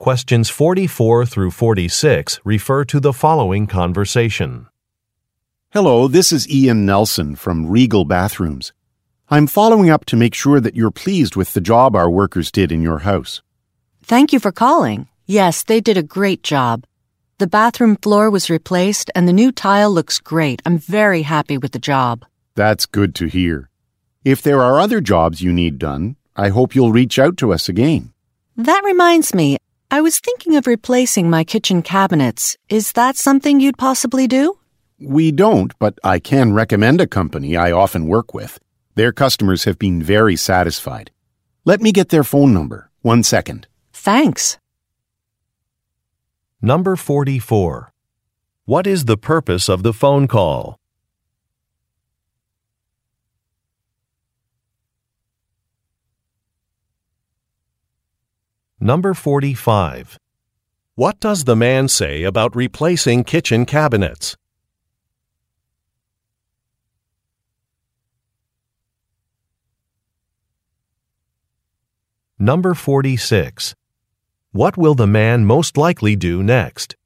Questions 44 through 46 refer to the following conversation. Hello, this is Ian Nelson from Regal Bathrooms. I'm following up to make sure that you're pleased with the job our workers did in your house. Thank you for calling. Yes, they did a great job. The bathroom floor was replaced and the new tile looks great. I'm very happy with the job. That's good to hear. If there are other jobs you need done, I hope you'll reach out to us again. That reminds me, I was thinking of replacing my kitchen cabinets. Is that something you'd possibly do? We don't, but I can recommend a company I often work with. Their customers have been very satisfied. Let me get their phone number. 1 second. Thanks. Number 44. What is the purpose of the phone call? Number 45. What does the man say about replacing kitchen cabinets? Number 46. What will the man most likely do next?